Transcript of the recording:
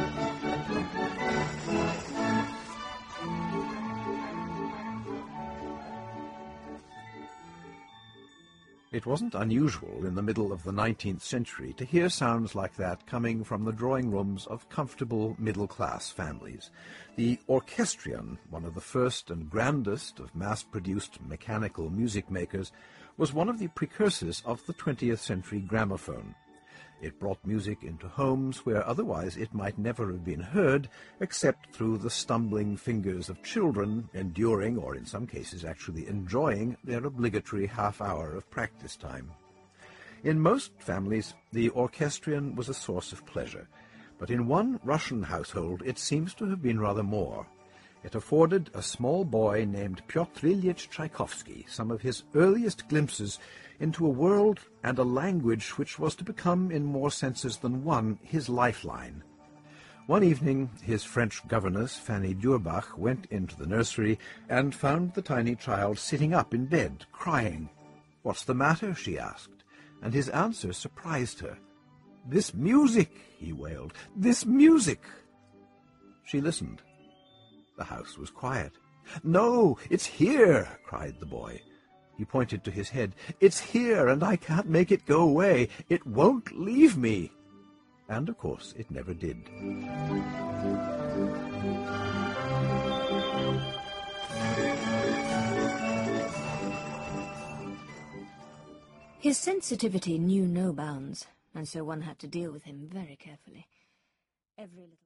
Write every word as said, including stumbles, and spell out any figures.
It wasn't unusual in the middle of the nineteenth century to hear sounds like that coming from the drawing rooms of comfortable middle-class families. The orchestrion, one of the first and grandest of mass-produced mechanical music makers, was one of the precursors of the twentieth century gramophone. It brought music into homes where otherwise it might never have been heard, except through the stumbling fingers of children enduring, or in some cases actually enjoying, their obligatory half-hour of practice time. In most families, the orchestrion was a source of pleasure, but in one Russian household it seems to have been rather more. It afforded a small boy named Pyotr Ilyich Tchaikovsky some of his earliest glimpses into a world and a language which was to become, in more senses than one, his lifeline. One evening, his French governess, Fanny Durbach, went into the nursery and found the tiny child sitting up in bed, crying. "What's the matter?" she asked, and his answer surprised her. "This music," he wailed, "this music!" She listened. The house was quiet. "No, it's here!" cried the boy. He pointed to his head. "It's here, and I can't make it go away. It won't leave me." And, of course, it never did. His sensitivity knew no bounds, and so one had to deal with him very carefully. Every little